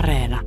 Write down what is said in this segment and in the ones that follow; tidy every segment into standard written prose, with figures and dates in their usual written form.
Areena.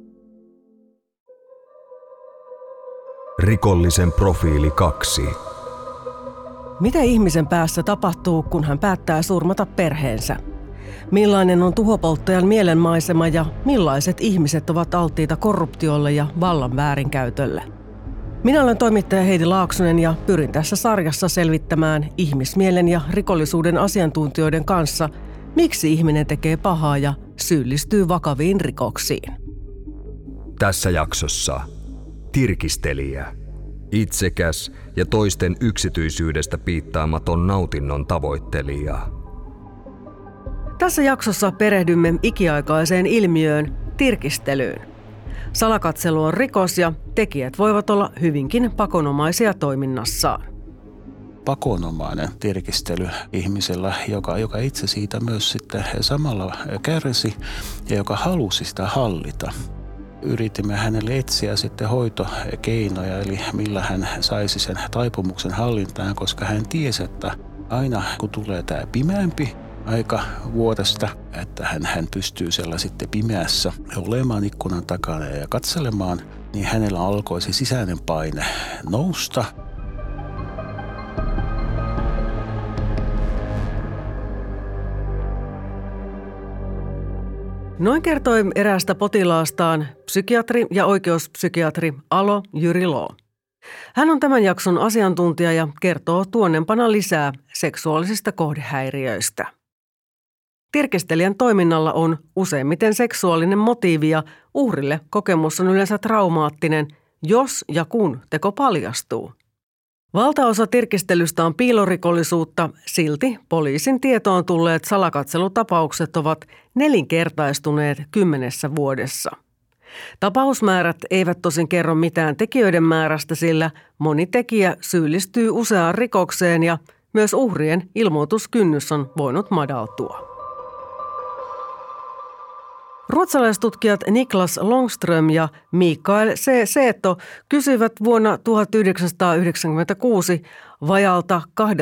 Rikollisen profiili 2. Mitä ihmisen päässä tapahtuu, kun hän päättää surmata perheensä? Millainen on tuhopolttajan mielenmaisema ja millaiset ihmiset ovat alttiita korruptiolle ja vallan väärinkäytölle? Minä olen toimittaja Heidi Laaksonen ja pyrin tässä sarjassa selvittämään ihmismielen ja rikollisuuden asiantuntijoiden kanssa, miksi ihminen tekee pahaa ja syyllistyy vakaviin rikoksiin. Tässä jaksossa tirkistelijä. Itsekäs ja toisten yksityisyydestä piittaamaton nautinnon tavoittelija. Tässä jaksossa perehdymme ikiaikaiseen ilmiöön, tirkistelyyn. Salakatselu on rikos ja tekijät voivat olla hyvinkin pakonomaisia toiminnassaan. Pakonomainen tirkistely ihmisellä, joka itse siitä myös sitten samalla kärsi ja joka halusi sitä hallita. Yritimme hänelle etsiä sitten hoitokeinoja, eli millä hän saisi sen taipumuksen hallintaan, koska hän tiesi, että aina kun tulee tämä pimeämpi aika vuodesta, että hän pystyy siellä sitten pimeässä olemaan ikkunan takana ja katselemaan, niin hänellä alkoi se sisäinen paine nousta. Noin kertoi eräästä potilaastaan psykiatri ja oikeuspsykiatri Alo Jyrilo. Hän on tämän jakson asiantuntija ja kertoo tuonnempana lisää seksuaalisista kohdehäiriöistä. Tirkistelijän toiminnalla on useimmiten seksuaalinen motiivi ja uhrille kokemus on yleensä traumaattinen, jos ja kun teko paljastuu. Valtaosa tirkistelystä on piilorikollisuutta, silti poliisin tietoon tulleet salakatselutapaukset ovat nelinkertaistuneet 10 vuodessa. Tapausmäärät eivät tosin kerro mitään tekijöiden määrästä, sillä moni tekijä syyllistyy useaan rikokseen ja myös uhrien ilmoituskynnys on voinut madaltua. Ruotsalaistutkijat Niklas Långström ja Mikael C. Seeto kysyivät vuonna 1996 vajaalta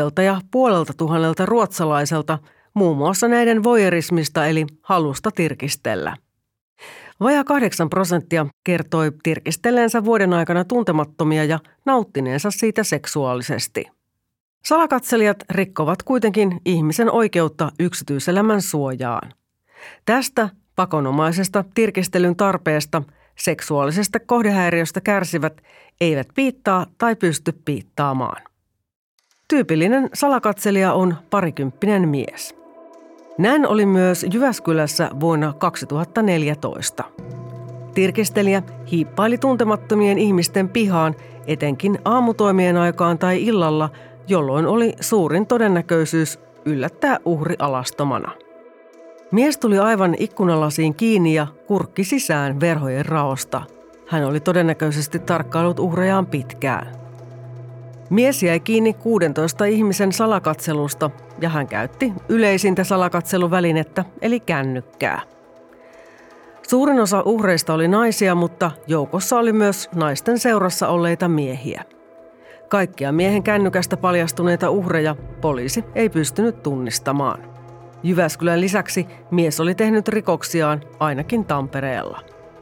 2,500 ruotsalaiselta muun muassa näiden voyeurismista eli halusta tirkistellä. Vajaa 8% kertoi tirkistelleensä vuoden aikana tuntemattomia ja nauttineensa siitä seksuaalisesti. Salakatselijat rikkovat kuitenkin ihmisen oikeutta yksityiselämän suojaan. Tästä pakonomaisesta tirkistelyn tarpeesta seksuaalisesta kohdehäiriöstä kärsivät eivät piittaa tai pysty piittaamaan. Tyypillinen salakatselija on parikymppinen mies. Näin oli myös Jyväskylässä vuonna 2014. Tirkistelijä hiippaili tuntemattomien ihmisten pihaan etenkin aamutoimien aikaan tai illalla, jolloin oli suurin todennäköisyys yllättää uhri alastomana. Mies tuli aivan ikkunalasiin kiinni ja kurkki sisään verhojen raosta. Hän oli todennäköisesti tarkkaillut uhrejaan pitkään. Mies jäi kiinni 16 ihmisen salakatselusta ja hän käytti yleisintä salakatseluvälinettä eli kännykkää. Suurin osa uhreista oli naisia, mutta joukossa oli myös naisten seurassa olleita miehiä. Kaikkia miehen kännykästä paljastuneita uhreja poliisi ei pystynyt tunnistamaan. Jyväskylän lisäksi mies oli tehnyt rikoksiaan ainakin Tampereella.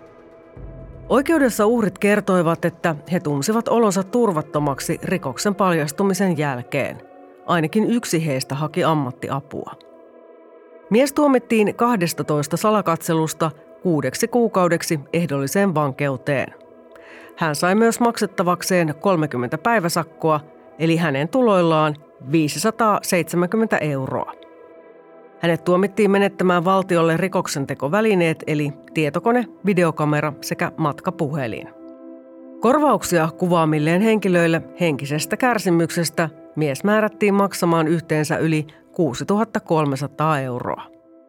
Oikeudessa uhrit kertoivat, että he tunsivat olonsa turvattomaksi rikoksen paljastumisen jälkeen. Ainakin yksi heistä haki ammattiapua. Mies tuomittiin 12 salakatselusta 6 kuukaudeksi ehdolliseen vankeuteen. Hän sai myös maksettavakseen 30 päiväsakkoa, eli hänen tuloillaan 570 euroa. Hänet tuomittiin menettämään valtiolle rikoksentekovälineet eli tietokone, videokamera sekä matkapuhelin. Korvauksia kuvaamilleen henkilöille henkisestä kärsimyksestä mies määrättiin maksamaan yhteensä yli 6 300 euroa.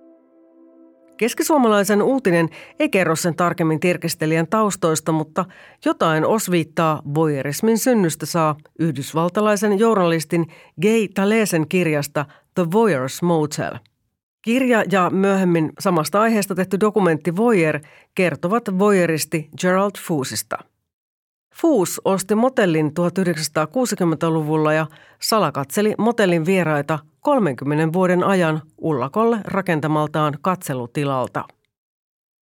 Keskisuomalaisen uutinen ei kerro sen tarkemmin tirkistelijän taustoista, mutta jotain osviittaa voyeurismin synnystä saa yhdysvaltalaisen journalistin Gay Talesen kirjasta The Voyeur's Motel. Kirja ja myöhemmin samasta aiheesta tehty dokumentti Voyeur kertovat voyeuristi Gerald Foosista. Foos osti motellin 1960-luvulla ja salakatseli motellin vieraita 30 vuoden ajan Ullakolle rakentamaltaan katselutilalta.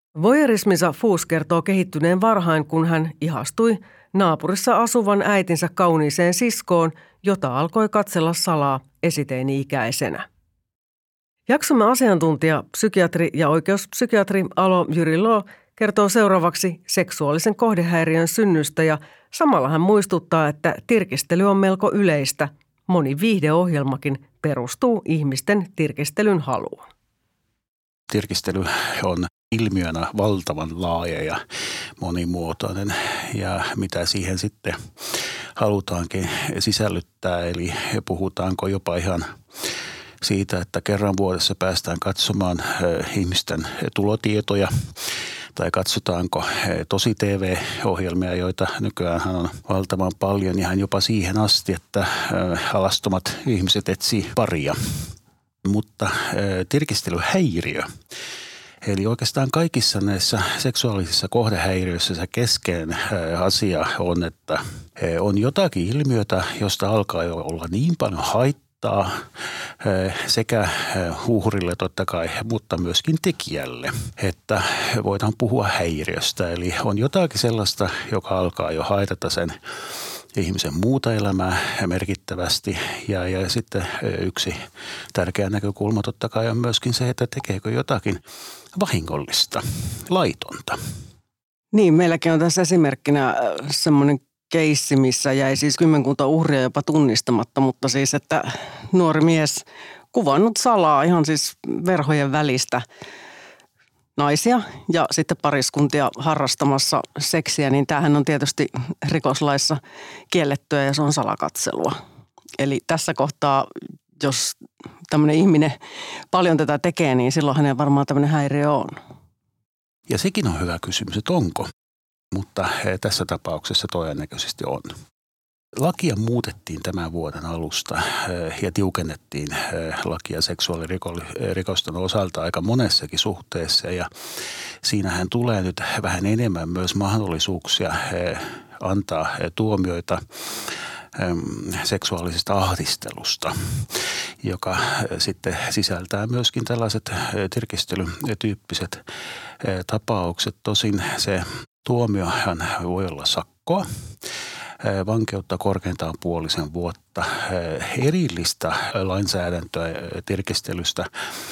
Voyeurisminsa Fuchs kertoo kehittyneen varhain, kun hän ihastui naapurissa asuvan äitinsä kauniiseen siskoon, jota alkoi katsella salaa esiteini-ikäisenä. Jaksomme asiantuntija, psykiatri ja oikeuspsykiatri Alo Jyriloo kertoo seuraavaksi seksuaalisen kohdehäiriön synnystä ja samalla hän muistuttaa, että tirkistely on melko yleistä. Moni viihdeohjelmakin perustuu ihmisten tirkistelyn haluun. Tirkistely on ilmiönä valtavan laaja ja monimuotoinen ja mitä siihen sitten halutaankin sisällyttää, eli puhutaanko jopa ihan siitä, että kerran vuodessa päästään katsomaan ihmisten tulotietoja tai katsotaanko tosi TV-ohjelmia, joita nykyään on valtavan paljon ihan jopa siihen asti, että alastomat ihmiset etsii paria. Mutta tirkistelyhäiriö, eli oikeastaan kaikissa näissä seksuaalisissa kohdehäiriöissä se keskeinen asia on, että on jotakin ilmiötä, josta alkaa jo olla niin paljon haittaa sekä uhrille totta kai, mutta myöskin tekijälle, että voidaan puhua häiriöstä. Eli on jotakin sellaista, joka alkaa jo haitata sen ihmisen muuta elämää merkittävästi. Ja sitten yksi tärkeä näkökulma totta kai on myöskin se, että tekeekö jotakin vahingollista, laitonta. Niin, meilläkin on tässä esimerkkinä semmoinen keissi, missä jäi siis 10 uhria jopa tunnistamatta, mutta siis, että nuori mies kuvannut salaa ihan siis verhojen välistä naisia ja sitten pariskuntia harrastamassa seksiä, niin tämähän on tietysti rikoslaissa kiellettyä ja se on salakatselua. Eli tässä kohtaa, jos tämmöinen ihminen paljon tätä tekee, niin silloin hänen varmaan tämmöinen häiriö on. Ja sekin on hyvä kysymys, että onko, mutta tässä tapauksessa todennäköisesti on. Lakia muutettiin tämän vuoden alusta ja tiukennettiin lakia seksuaalirikosten osalta aika monessakin suhteessa ja siinähän tulee nyt vähän enemmän myös mahdollisuuksia antaa tuomioita seksuaalisesta ahdistelusta, joka sitten sisältää myöskin tällaiset tirkistelytyyppiset tapaukset. Tosin se tuomiohan voi olla sakkoa, vankeutta korkeintaan 5 vuotta, erillistä lainsäädäntöä tirkistelystä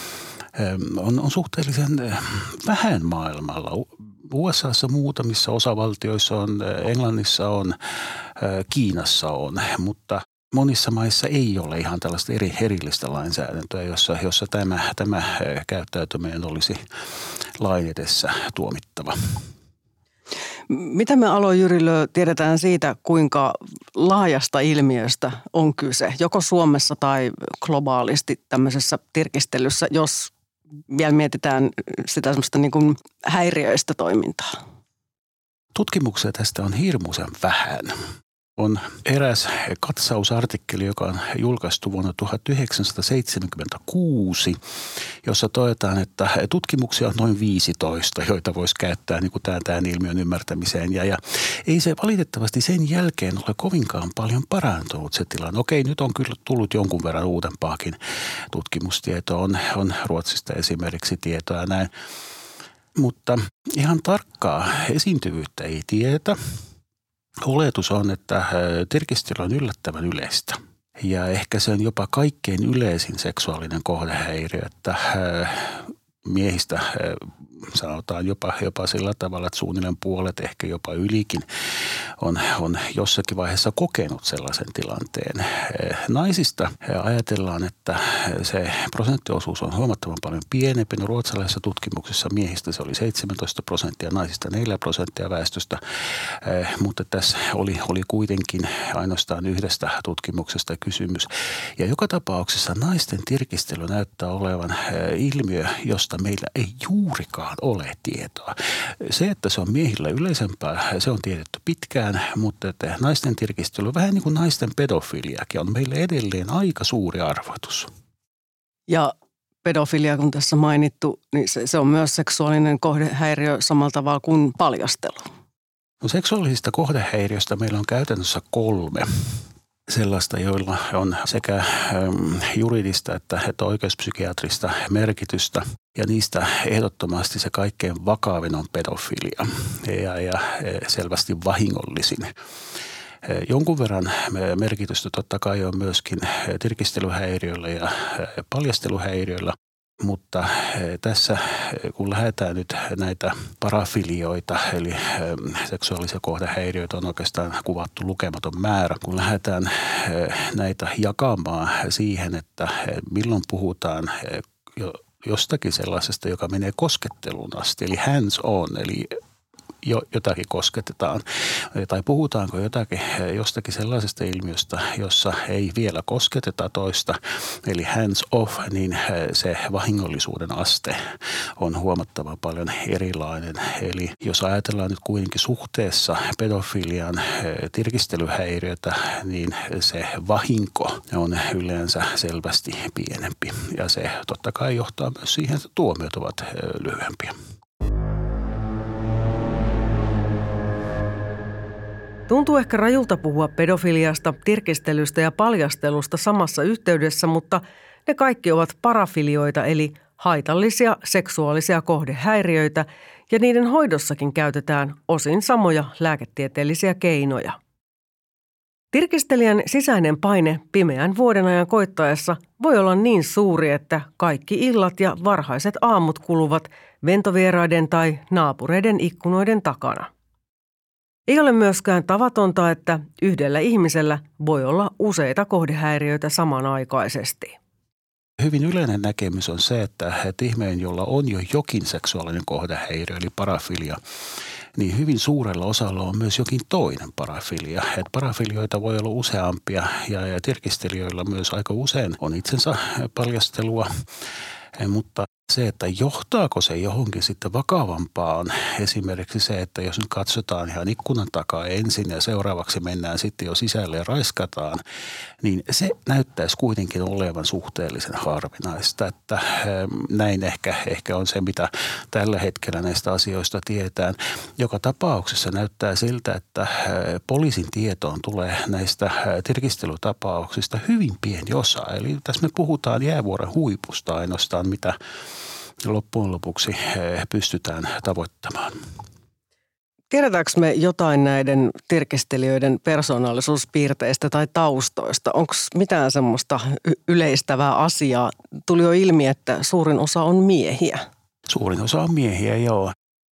on suhteellisen vähän maailmalla. USAssa muutamissa osavaltioissa on, Englannissa on, Kiinassa on, mutta monissa maissa ei ole ihan tällaista erillistä lainsäädäntöä, jossa tämä käyttäytyminen olisi lain edessä tuomittava. Mitä me Alo Jyrilö tiedetään siitä, kuinka laajasta ilmiöstä on kyse, joko Suomessa tai globaalisti tämmöisessä tirkistelyssä, jos vielä mietitään sitä semmoista niin kuin häiriöistä toimintaa? Tutkimuksia tästä on hirmuisen vähän. On eräs katsausartikkeli, joka on julkaistu vuonna 1976, jossa todetaan, että tutkimuksia on noin 15, joita voisi käyttää niin kuin tämän ilmiön ymmärtämiseen. Ja ei se valitettavasti sen jälkeen ole kovinkaan paljon parantunut se tilanne. Okei, nyt on kyllä tullut jonkun verran uudempaakin tutkimustietoa. On Ruotsista esimerkiksi tietoa näin. Mutta ihan tarkkaa esiintyvyyttä ei tiedetä. Oletus on, että tirkistely on yllättävän yleistä ja ehkä se on jopa kaikkein yleisin seksuaalinen kohdehäiriö, että miehistä sanotaan jopa sillä tavalla, että suunnilleen puolet, ehkä jopa ylikin on jossakin vaiheessa kokenut sellaisen tilanteen. Naisista ajatellaan, että se prosenttiosuus on huomattavan paljon pienempi. No, ruotsalaisessa tutkimuksessa miehistä se oli 17%, naisista 4% väestöstä, mutta tässä oli kuitenkin ainoastaan yhdestä tutkimuksesta kysymys. Ja joka tapauksessa naisten tirkistely näyttää olevan ilmiö, josta meillä ei juurikaan ole tietoa. Se, että se on miehillä yleisempää, se on tiedetty pitkään, mutta että naisten tirkistely, vähän niin kuin naisten pedofiliakin, on meille edelleen aika suuri arvoitus. Ja pedofilia, kun tässä mainittu, niin se on myös seksuaalinen kohdehäiriö samalla tavalla kuin paljastelu. No, seksuaalisista kohdehäiriöistä meillä on käytännössä 3. sellaista, joilla on sekä juridista että oikeuspsykiatrista merkitystä. Ja niistä ehdottomasti se kaikkein vakavin on pedofilia ja selvästi vahingollisin. Jonkun verran merkitystä totta kai on myöskin tirkistelyhäiriöillä ja paljasteluhäiriöillä. Mutta tässä, kun lähdetään nyt näitä parafilioita, eli seksuaalisia kohdehäiriöitä on oikeastaan kuvattu lukematon määrä, kun lähdetään näitä jakamaan siihen, että milloin puhutaan jostakin sellaisesta, joka menee kosketteluun asti, eli hands on, eli jotakin kosketetaan, tai puhutaanko jostakin sellaisesta ilmiöstä, jossa ei vielä kosketeta toista, eli hands off, niin se vahingollisuuden aste on huomattavan paljon erilainen. Eli jos ajatellaan nyt kuitenkin suhteessa pedofilian tirkistelyhäiriötä, niin se vahinko on yleensä selvästi pienempi, ja se totta kai johtaa myös siihen, että tuomiot ovat lyhyempiä. Tuntuu ehkä rajulta puhua pedofiliasta, tirkistelystä ja paljastelusta samassa yhteydessä, mutta ne kaikki ovat parafilioita eli haitallisia seksuaalisia kohdehäiriöitä ja niiden hoidossakin käytetään osin samoja lääketieteellisiä keinoja. Tirkistelijän sisäinen paine pimeän vuodenajan koittaessa voi olla niin suuri, että kaikki illat ja varhaiset aamut kuluvat ventovieraiden tai naapureiden ikkunoiden takana. Ei ole myöskään tavatonta, että yhdellä ihmisellä voi olla useita kohdehäiriöitä samanaikaisesti. Hyvin yleinen näkemys on se, että ihminen, jolla on jo jokin seksuaalinen kohdehäiriö, eli parafilia, niin hyvin suurella osalla on myös jokin toinen parafilia. Että parafilioita voi olla useampia ja tirkistelijöillä myös aika usein on itsensä paljastelua, mutta se, että johtaako se johonkin sitten vakavampaan, esimerkiksi se, että jos nyt katsotaan ihan ikkunan takaa ensin ja seuraavaksi mennään sitten jo sisälle ja raiskataan, niin se näyttäisi kuitenkin olevan suhteellisen harvinaista, että näin ehkä on se, mitä tällä hetkellä näistä asioista tiedetään. Joka tapauksessa näyttää siltä, että poliisin tietoon tulee näistä tirkistelytapauksista hyvin pieni osa, eli tässä me puhutaan jäävuoren huipusta ainoastaan, mitä loppujen lopuksi pystytään tavoittamaan. Tiedetäänkö me jotain näiden tirkistelijöiden persoonallisuuspiirteistä tai taustoista? Onko mitään semmoista yleistävää asiaa? Tuli jo ilmi, että suurin osa on miehiä. Suurin osa on miehiä, joo.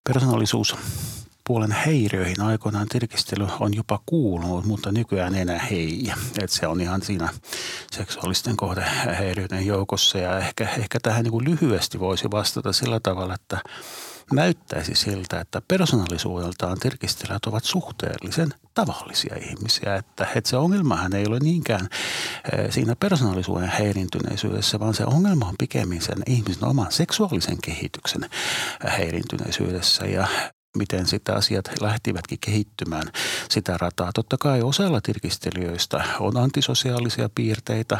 Persoonallisuuspuolen häiriöihin aikoinaan tirkistely on jopa kuulunut, mutta nykyään enää ei. Että se on ihan siinä seksuaalisten kohdehäiriöiden joukossa ja ehkä tähän niin kuin lyhyesti voisi vastata sillä tavalla, että näyttäisi siltä, että persoonallisuudeltaan tirkistelijät ovat suhteellisen tavallisia ihmisiä. Että se ongelmahan ei ole niinkään siinä persoonallisuuden häirintyneisyydessä, vaan se ongelma on pikemmin sen ihmisen oman seksuaalisen kehityksen häirintyneisyydessä ja miten sitä asiat lähtivätkin kehittymään sitä rataa. Totta kai osalla tirkistelijöistä on antisosiaalisia piirteitä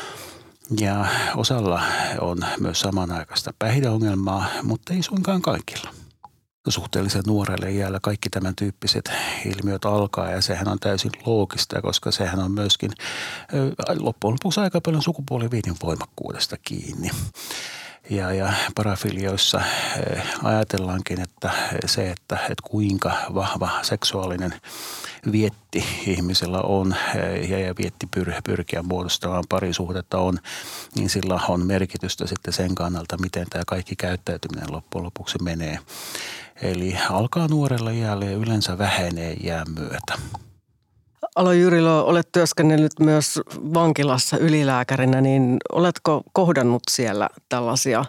ja osalla on myös samanaikaista päihdeongelmaa, mutta ei suinkaan kaikilla. Suhteellisen nuorelle iällä kaikki tämän tyyppiset ilmiöt alkaa ja sehän on täysin loogista, koska sehän on myöskin loppujen lopuksi aika paljon sukupuoliviidin voimakkuudesta kiinni. Ja parafilioissa ajatellaankin, että se, että kuinka vahva seksuaalinen vietti ihmisellä on ja vietti pyrkiä muodostamaan parisuhdetta on, niin sillä on merkitystä sitten sen kannalta, miten tämä kaikki käyttäytyminen loppujen lopuksi menee. Eli alkaa nuorella iällä ja yleensä vähenee iän myötä. Alo Jyrilo, olet työskennellyt myös vankilassa ylilääkärinä, niin oletko kohdannut siellä tällaisia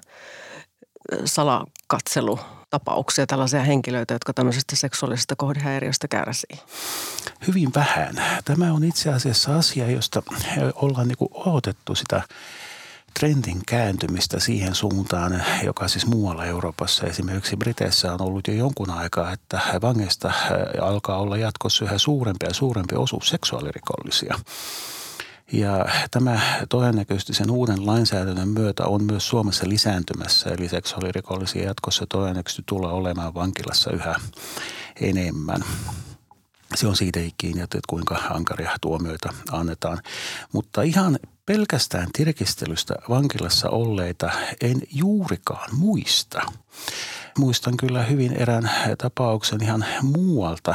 salakatselutapauksia, tällaisia henkilöitä, jotka tämmöisestä seksuaalisesta kohdehäiriöstä kärsii? Hyvin vähän. Tämä on itse asiassa asia, josta ollaan odotettu sitä trendin kääntymistä siihen suuntaan, joka siis muualla Euroopassa, esimerkiksi Briteissä on ollut jo jonkun aikaa, että vangeista alkaa olla jatkossa yhä suurempi ja suurempi osuus seksuaalirikollisia. Ja tämä todennäköisesti sen uuden lainsäädännön myötä on myös Suomessa lisääntymässä, eli seksuaalirikollisia jatkossa todennäköisesti tulee olemaan vankilassa yhä enemmän. Se on siitä kiinni, että kuinka ankaria tuomioita annetaan. Mutta ihan pelkästään tirkistelystä vankilassa olleita en juurikaan muista. Muistan kyllä hyvin erään tapauksen ihan muualta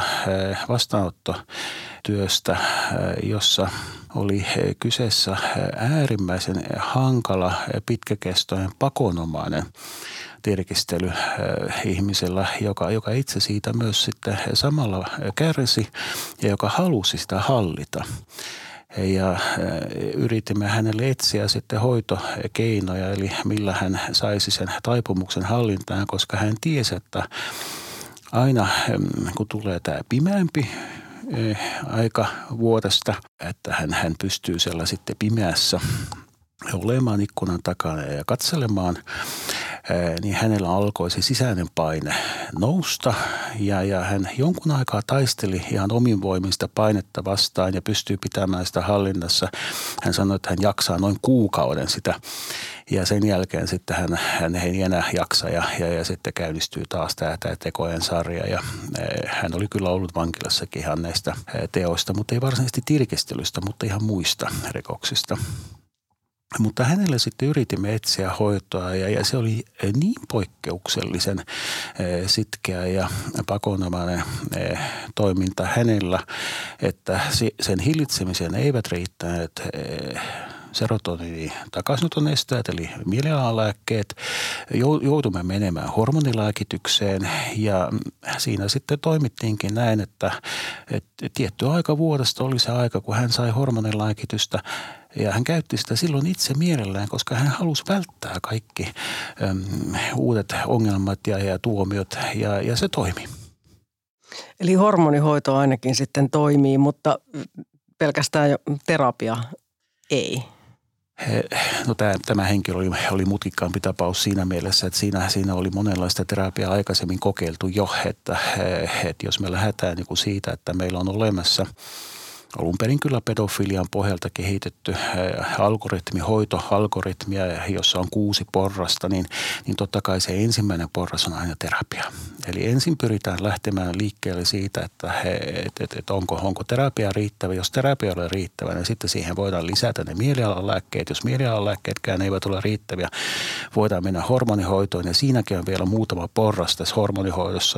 vastaanottotyöstä, jossa oli kyseessä äärimmäisen hankala, pitkäkestoinen, pakonomainen tirkistely ihmisellä, joka itse siitä myös sitten samalla kärsi ja joka halusi sitä hallita. Ja yritimme hänelle etsiä sitten hoitokeinoja, eli millä hän saisi sen taipumuksen hallintaan, koska hän tiesi, että aina kun tulee tämä pimeämpi aika vuodesta, että hän pystyy siellä sitten pimeässä olemaan ikkunan takana ja katselemaan, niin hänellä alkoi se sisäinen paine nousta ja hän jonkun aikaa taisteli ihan omin voimista painetta vastaan ja pystyy pitämään sitä hallinnassa. Hän sanoi, että hän jaksaa noin kuukauden sitä ja sen jälkeen sitten hän ei enää jaksa ja sitten käynnistyy taas tämä tekojen sarja ja hän oli kyllä ollut vankilassakin ihan näistä teoista, mutta ei varsinaisesti tirkistelystä, mutta ihan muista rikoksista. Mutta hänelle sitten yritimme etsiä hoitoa ja se oli niin poikkeuksellisen sitkeä ja pakonomainen toiminta hänellä, että sen hillitsemiseen eivät riittäneet serotoniinin takaisinoton estäjät eli mielialalääkkeet. Joudumme menemään hormonilääkitykseen ja siinä sitten toimittiinkin näin, että tietty aika vuodesta oli se aika, kun hän sai hormonilääkitystä. Ja hän käytti sitä silloin itse mielellään, koska hän halusi välttää kaikki uudet ongelmat ja tuomiot ja se toimi. Eli hormonihoito ainakin sitten toimii, mutta pelkästään terapia ei. No tämä henkilö oli mutkikkaampi tapaus siinä mielessä, että siinä oli monenlaista terapiaa aikaisemmin kokeiltu jo, että jos me lähdetään niin kuin siitä, että meillä on olemassa alun perin kyllä pedofilian pohjalta kehitetty hoitoalgoritmia, jossa on 6 porrasta, niin totta kai se ensimmäinen porras on aina terapia. Eli ensin pyritään lähtemään liikkeelle siitä, että onko terapia riittävä. Jos terapia ei ole riittävä, niin sitten siihen voidaan lisätä ne mielialalääkkeet. Jos mielialalääkkeetkään eivät ole riittäviä, voidaan mennä hormonihoitoon. Ja siinäkin on vielä muutama porras tässä hormonihoidossa,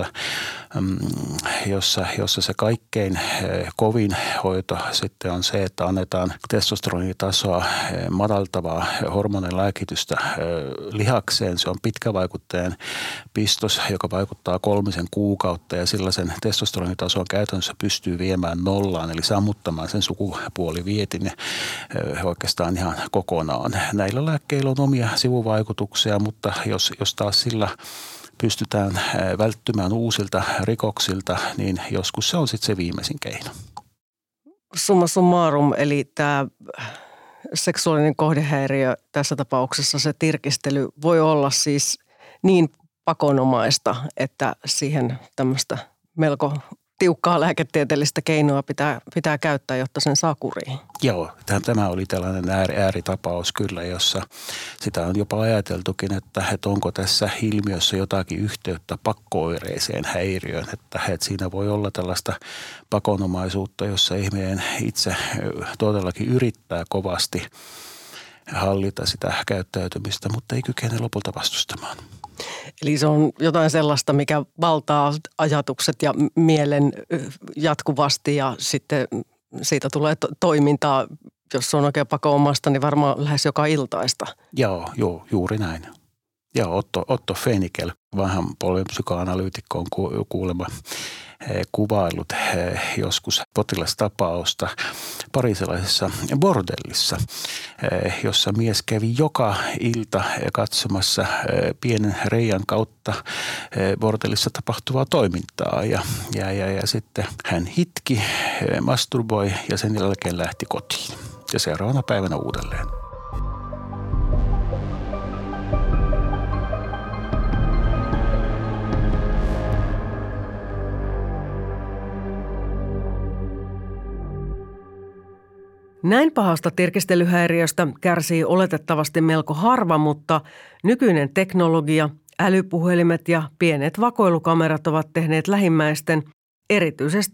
jossa se kaikkein kovin hoito sitten on se, että annetaan testosteronitasoa madaltavaa hormonilääkitystä lihakseen. Se on pitkävaikutteinen pistos, joka vaikuttaa 3 kuukautta ja sillä sen testosteronitasoa käytännössä pystyy viemään nollaan, eli sammuttamaan sen sukupuolivietin oikeastaan ihan kokonaan. Näillä lääkkeillä on omia sivuvaikutuksia, mutta jos taas sillä pystytään välttymään uusilta rikoksilta, niin joskus se on sitten se viimeisin keino. Summa summarum, eli tämä seksuaalinen kohdehäiriö, tässä tapauksessa se tirkistely voi olla siis niin pakonomaista, että siihen tämmöistä melko tiukkaa lääketieteellistä keinoa pitää käyttää, jotta sen saa kuriin. Joo, tämä oli tällainen ääritapaus kyllä, jossa sitä on jopa ajateltukin, että onko tässä ilmiössä jotakin yhteyttä pakko-oireiseen häiriöön, että siinä voi olla tällaista pakonomaisuutta, jossa ihminen itse todellakin yrittää kovasti hallita sitä käyttäytymistä, mutta ei kykene lopulta vastustamaan. Eli se on jotain sellaista, mikä valtaa ajatukset ja mielen jatkuvasti ja sitten siitä tulee toimintaa, jos se on oikein pakonomasta, niin varmaan lähes joka iltaista. Joo, juuri näin. Ja Otto Fenikel, vähän polvenpsykoanalyytikko, on kuulemma kuvaillut joskus potilastapausta pariisilaisessa bordellissa, jossa mies kävi joka ilta katsomassa pienen reiän kautta bordellissa tapahtuvaa toimintaa ja sitten hän hitki, masturboi ja sen jälkeen lähti kotiin ja seuraavana päivänä uudelleen. Näin pahasta tirkistelyhäiriöstä kärsii oletettavasti melko harva, mutta nykyinen teknologia, älypuhelimet ja pienet vakoilukamerat ovat tehneet lähimmäisten, erityisesti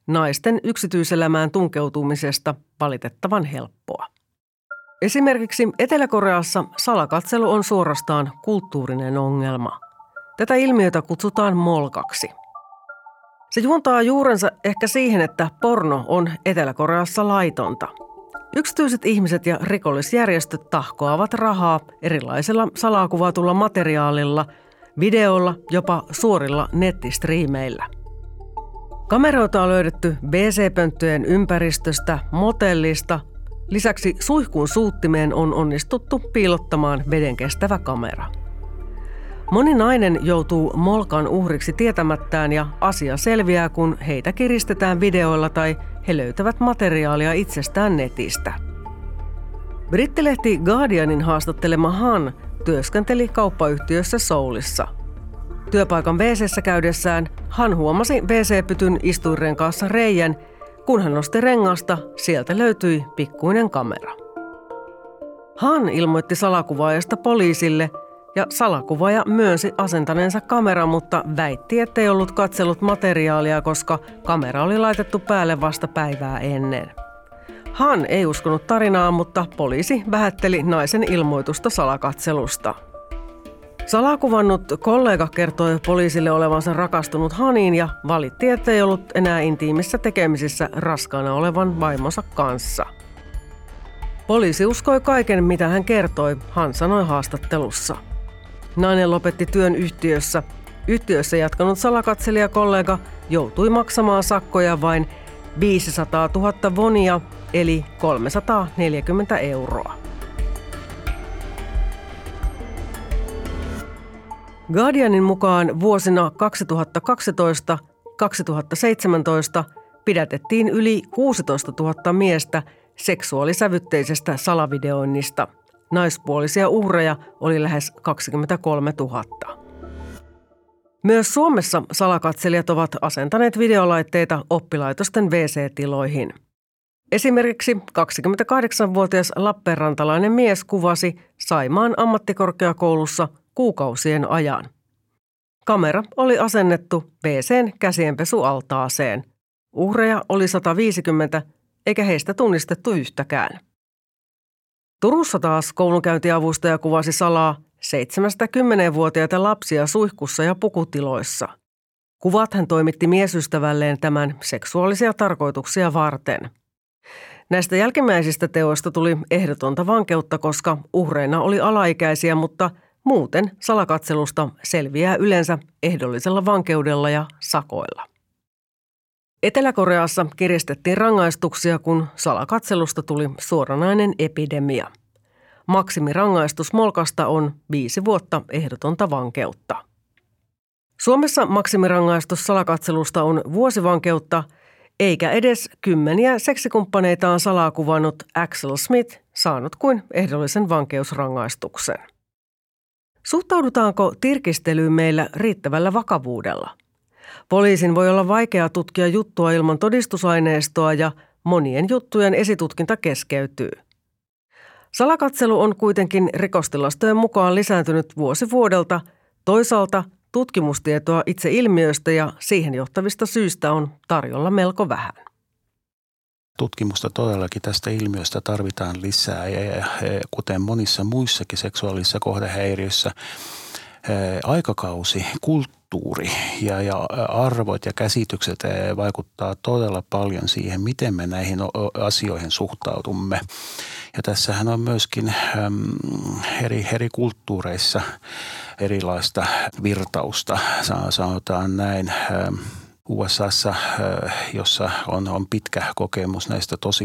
naisten yksityiselämään tunkeutumisesta valitettavan helppoa. Esimerkiksi Etelä-Koreassa salakatselu on suorastaan kulttuurinen ongelma. Tätä ilmiötä kutsutaan molkaksi. Se juontaa juurensa ehkä siihen, että porno on Etelä-Koreassa laitonta. Yksityiset ihmiset ja rikollisjärjestöt tahkoavat rahaa erilaisilla salaa kuvatulla materiaalilla, videoilla, jopa suorilla nettistriimeillä. Kameroita on löydetty WC-pönttöjen ympäristöstä, motellista. Lisäksi suihkun suuttimeen on onnistuttu piilottamaan vedenkestävä kamera. Moni nainen joutuu molkan uhriksi tietämättään ja asia selviää, kun heitä kiristetään videoilla tai he löytävät materiaalia itsestään netistä. Brittilehti Guardianin haastattelema Han työskenteli kauppayhtiössä Soulissa. Työpaikan WC:ssä käydessään Han huomasi WC-pytyn istuinrenkaassa reijän. Kun hän nosti rengasta, sieltä löytyi pikkuinen kamera. Han ilmoitti salakuvaajasta poliisille ja salakuvaaja myönsi asentaneensa kameran, mutta väitti, ettei ollut katsellut materiaalia, koska kamera oli laitettu päälle vasta päivää ennen. Han ei uskonut tarinaa, mutta poliisi vähätteli naisen ilmoitusta salakatselusta. Salakuvannut kollega kertoi poliisille olevansa rakastunut Haniin ja valitti, ettei ollut enää intiimissä tekemisissä raskaana olevan vaimonsa kanssa. Poliisi uskoi kaiken, mitä hän kertoi, Han sanoi haastattelussa. Nainen lopetti työn yhtiössä. Yhtiössä jatkanut salakatselijakollega joutui maksamaan sakkoja vain 500 000 wonia, eli 340 €. Guardianin mukaan vuosina 2012-2017 pidätettiin yli 16 000 miestä seksuaalisävytteisestä salavideoinnista. Naispuolisia uhreja oli lähes 23 000. Myös Suomessa salakatselijat ovat asentaneet videolaitteita oppilaitosten WC-tiloihin. Esimerkiksi 28-vuotias lappeenrantalainen mies kuvasi Saimaan ammattikorkeakoulussa kuukausien ajan. Kamera oli asennettu WC:n käsienpesualtaaseen. Uhreja oli 150, eikä heistä tunnistettu yhtäkään. Turussa taas koulunkäyntiavustaja kuvasi salaa 7-10-vuotiaita lapsia suihkussa ja pukutiloissa. Kuvat hän toimitti miesystävälleen tämän seksuaalisia tarkoituksia varten. Näistä jälkimmäisistä teoista tuli ehdotonta vankeutta, koska uhreina oli alaikäisiä, mutta muuten salakatselusta selviää yleensä ehdollisella vankeudella ja sakoilla. Etelä-Koreassa kiristettiin rangaistuksia, kun salakatselusta tuli suoranainen epidemia. Maksimirangaistus molkasta on 5 vuotta ehdotonta vankeutta. Suomessa maksimirangaistus salakatselusta on vuosi vankeutta, eikä edes 10 seksikumppaneitaan salaa kuvannut Axel Smith saanut kuin ehdollisen vankeusrangaistuksen. Suhtaudutaanko tirkistelyyn meillä riittävällä vakavuudella? Poliisin voi olla vaikea tutkia juttua ilman todistusaineistoa ja monien juttujen esitutkinta keskeytyy. Salakatselu on kuitenkin rikostilastojen mukaan lisääntynyt vuosi vuodelta. Toisaalta tutkimustietoa itse ilmiöstä ja siihen johtavista syistä on tarjolla melko vähän. Tutkimusta todellakin tästä ilmiöstä tarvitaan lisää ja kuten monissa muissakin seksuaalisissa kohdehäiriöissä, aikakausi, kulttuuri ja arvot ja käsitykset vaikuttaa todella paljon siihen, miten me näihin asioihin suhtaudumme. Ja tässähän on myöskin eri kulttuureissa erilaista virtausta, sanotaan näin. USAssa, jossa on pitkä kokemus näistä tosi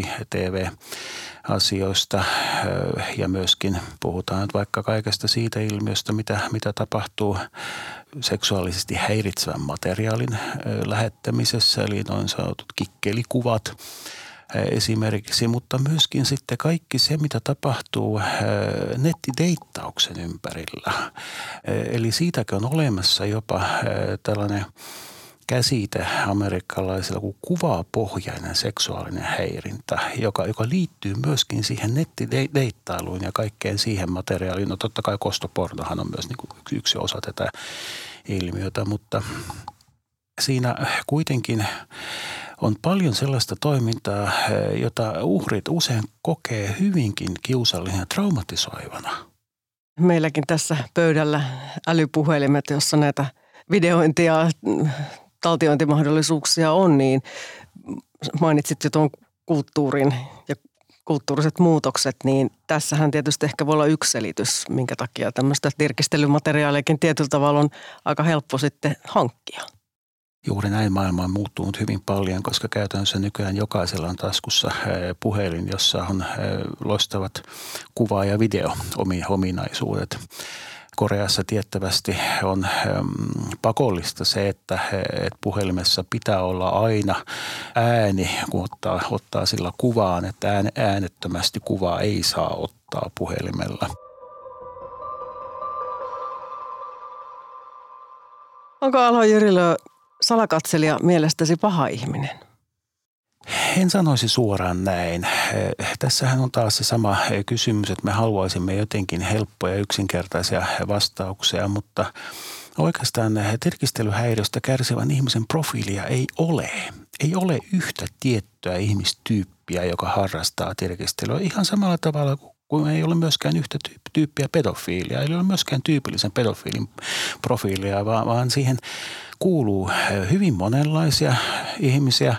TV-asioista ja myöskin puhutaan nyt vaikka kaikesta siitä ilmiöstä, mitä tapahtuu seksuaalisesti häiritsevän materiaalin lähettämisessä, eli noin sanotut kikkelikuvat esimerkiksi, mutta myöskin sitten kaikki se, mitä tapahtuu nettideittauksen ympärillä. Eli siitäkin on olemassa jopa tällainen käsite amerikkalaisilla kuin kuvapohjainen seksuaalinen häirintä, joka liittyy myöskin siihen nettideittailuun ja kaikkeen siihen materiaaliin. No totta kai kostopornohan on myös niin kuin yksi osa tätä ilmiötä, mutta siinä kuitenkin on paljon sellaista toimintaa, jota uhrit usein kokee hyvinkin kiusallisena ja traumatisoivana. Meilläkin tässä pöydällä älypuhelimet, jossa näitä videointi- ja taltiointimahdollisuuksia on, niin mainitsit jo tuon kulttuurin ja kulttuuriset muutokset, niin tässähän tietysti ehkä voi olla yksi selitys, minkä takia tämmöistä tirkistelymateriaaliakin tietyllä tavalla on aika helppo sitten hankkia. Juuri näin maailma on muuttunut hyvin paljon, koska käytännössä nykyään jokaisella on taskussa puhelin, jossa on loistavat kuva- ja video-ominaisuudet. Koreassa tiettävästi on pakollista se, että puhelimessa pitää olla aina ääni, kun ottaa sillä kuvaan, että äänettömästi kuvaa ei saa ottaa puhelimella. Onko Alho Jyrilö salakatselija mielestäsi paha ihminen? En sanoisi suoraan näin. Tässähän on taas se sama kysymys, että me haluaisimme jotenkin helppoja ja yksinkertaisia vastauksia, mutta oikeastaan tirkistelyhäiriöstä kärsivän ihmisen profiilia ei ole. Ei ole yhtä tiettyä ihmistyyppiä, joka harrastaa tirkistelyä ihan samalla tavalla kuin ei ole myöskään yhtä tyyppiä pedofiilia. Ei ole myöskään tyypillisen pedofiilin profiilia, vaan siihen kuuluu hyvin monenlaisia ihmisiä.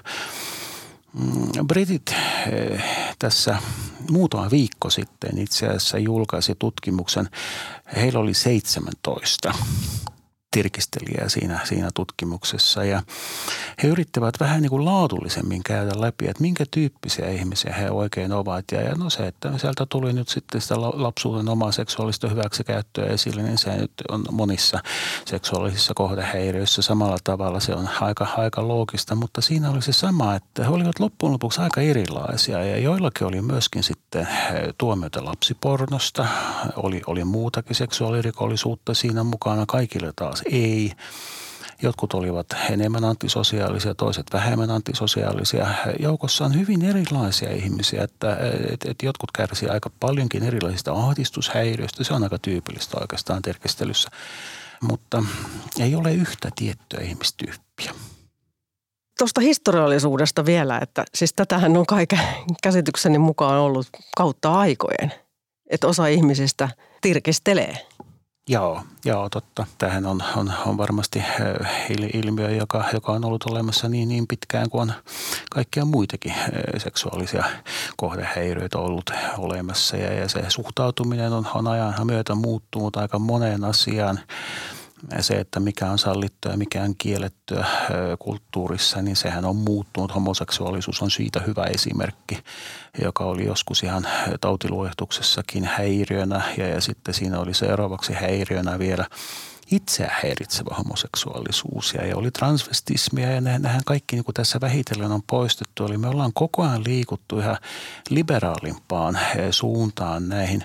Britit tässä muutama viikko sitten itse asiassa julkaisi tutkimuksen. Heillä oli 17 tirkistelijää siinä tutkimuksessa ja he yrittävät vähän niin kuin laadullisemmin käydä läpi, että minkä tyyppisiä ihmisiä he oikein ovat. Ja no se, että sieltä tuli nyt sitten sitä lapsuuden omaa seksuaalista hyväksikäyttöä esille, niin se nyt on monissa seksuaalisissa kohdehäiriöissä samalla tavalla. Se on aika loogista, mutta siinä oli se sama, että he olivat loppujen lopuksi aika erilaisia ja joillakin oli myöskin sitten tuomioita lapsipornosta, oli muutakin seksuaalirikollisuutta siinä mukana, kaikille taas ei. Jotkut olivat enemmän antisosiaalisia, toiset vähemmän antisosiaalisia. Joukossa on hyvin erilaisia ihmisiä, että jotkut kärsivät aika paljonkin erilaisista ahdistushäiriöistä. Se on aika tyypillistä oikeastaan tirkistelyssä, mutta ei ole yhtä tiettyä ihmistyyppiä. Tuosta historiallisuudesta vielä, että siis tätähän on kaiken käsitykseni mukaan ollut kautta aikojen, että osa ihmisistä tirkistelee. Joo, totta. Tämähän on varmasti ilmiö, joka on ollut olemassa niin pitkään kuin on kaikkia muitakin seksuaalisia kohdehäiriöitä ollut olemassa. Ja se suhtautuminen on ajan myötä muuttunut aika moneen asiaan. Se, että mikä on sallittua ja mikä on kiellettyä kulttuurissa, niin sehän on muuttunut. Homoseksuaalisuus on siitä hyvä esimerkki, joka oli joskus ihan tautiluehtuksessakin häiriönä ja sitten siinä oli seuraavaksi häiriönä vielä itseä häiritsevä homoseksuaalisuus ja oli transvestismia ja nehän kaikki niin kuin tässä vähitellen on poistettu. Eli me ollaan koko ajan liikuttu ihan liberaalimpaan suuntaan näihin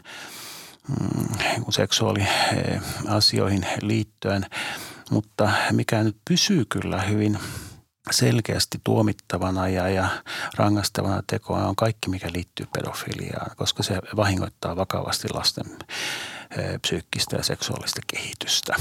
seksuaaliasioihin liittyen, mutta mikä nyt pysyy kyllä hyvin selkeästi tuomittavana ja rangaistavana tekoa on kaikki, mikä liittyy pedofiliaan, koska se vahingoittaa vakavasti lasten psyykkistä ja seksuaalista kehitystä.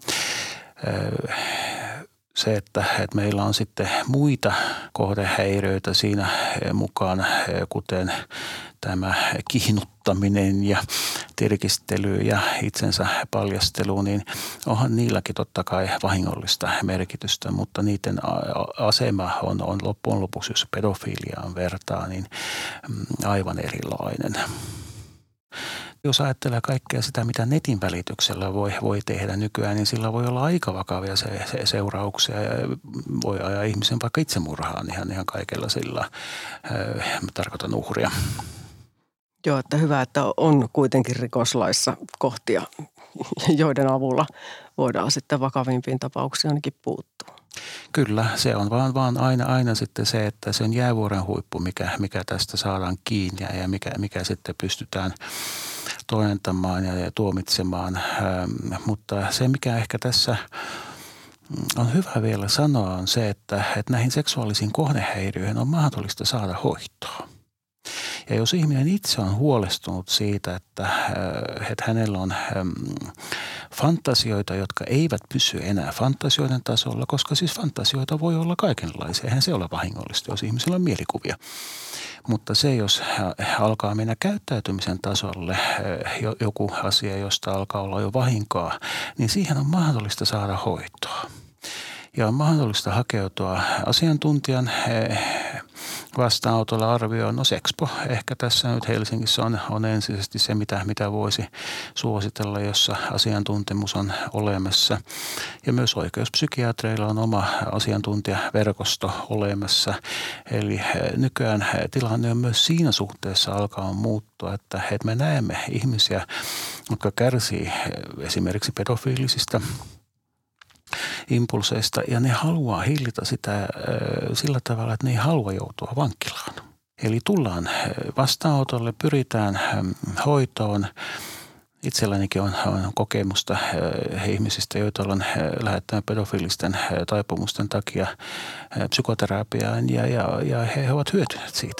Se, että meillä on sitten muita kohdehäiriöitä siinä mukaan, kuten tämä kiinnuttaminen ja tirkistely ja itsensä paljastelu, niin onhan niilläkin totta kai vahingollista merkitystä, mutta niiden asema on loppujen lopuksi, jos pedofiliaan vertaa, niin aivan erilainen. Jos ajattelee kaikkea sitä, mitä netin välityksellä voi tehdä nykyään, niin sillä voi olla aika vakavia seurauksia ja voi ajaa ihmisen vaikka itsemurhaan ihan kaikella sillä, tarkoitan uhria. Joo, että hyvä, että on kuitenkin rikoslaissa kohtia, joiden avulla voidaan sitten vakavimpiin tapauksiin ainakin puuttua. Kyllä, se on vaan aina sitten se, että se on jäävuoren huippu, mikä tästä saadaan kiinni ja mikä sitten pystytään toimentamaan ja tuomitsemaan. Mutta se, mikä ehkä tässä on hyvä vielä sanoa, on se, että näihin seksuaalisiin kohdehäiriöihin on mahdollista saada hoitoa. Ja jos ihminen itse on huolestunut siitä, että hänellä on fantasioita, jotka eivät pysy enää fantasioiden tasolla, koska siis fantasioita voi olla kaikenlaisia. Eihän se ole vahingollista, jos ihmisellä on mielikuvia. Mutta se, jos alkaa mennä käyttäytymisen tasolle joku asia, josta alkaa olla jo vahinkoa, niin siihen on mahdollista saada hoitoa. Ja on mahdollista hakeutua asiantuntijan vastaanotolla arvioon. No Sexpo ehkä tässä nyt Helsingissä on ensisijaisesti se, mitä voisi suositella, jossa asiantuntemus on olemassa. Ja myös oikeuspsykiatreilla on oma asiantuntijaverkosto olemassa. Eli nykyään tilanne on myös siinä suhteessa alkaa muuttua, että me näemme ihmisiä, jotka kärsii esimerkiksi pedofiilisista impulseista ja ne haluaa hillitä sitä sillä tavalla, että ne ei halua joutua vankilaan. Eli tullaan vastaanotolle, pyritään hoitoon. Itsellänikin on kokemusta ihmisistä, joita olen lähettänyt pedofiilisten taipumusten takia psykoterapiaan ja he ovat hyötyneet siitä.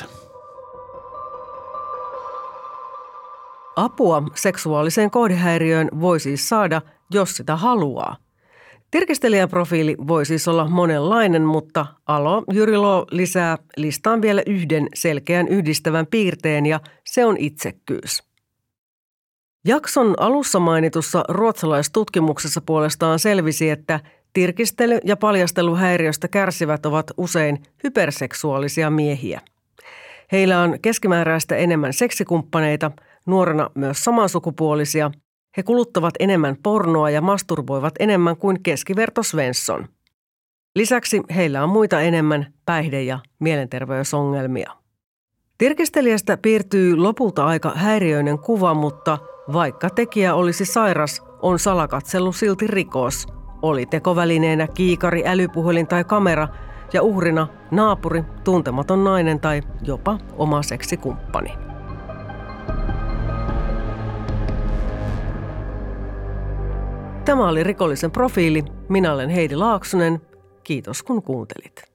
Apua seksuaaliseen kohdehäiriöön voi siis saada, jos sitä haluaa. Tirkistelijäprofiili voi siis olla monenlainen, mutta Alo Jyri Lo lisää listaan vielä yhden selkeän yhdistävän piirteen ja se on itsekkyys. Jakson alussa mainitussa ruotsalaistutkimuksessa puolestaan selvisi, että tirkistely- ja paljasteluhäiriöstä kärsivät ovat usein hyperseksuaalisia miehiä. Heillä on keskimääräistä enemmän seksikumppaneita, nuorena myös samansukupuolisia. He kuluttavat enemmän pornoa ja masturboivat enemmän kuin keskiverto Svensson. Lisäksi heillä on muita enemmän päihde- ja mielenterveysongelmia. Tirkistelijästä piirtyy lopulta aika häiriöinen kuva, mutta vaikka tekijä olisi sairas, on salakatselu silti rikos. Oli tekovälineenä kiikari, älypuhelin tai kamera ja uhrina naapuri, tuntematon nainen tai jopa oma seksikumppani. Tämä oli Rikollisen profiili. Minä olen Heidi Laaksonen. Kiitos kun kuuntelit.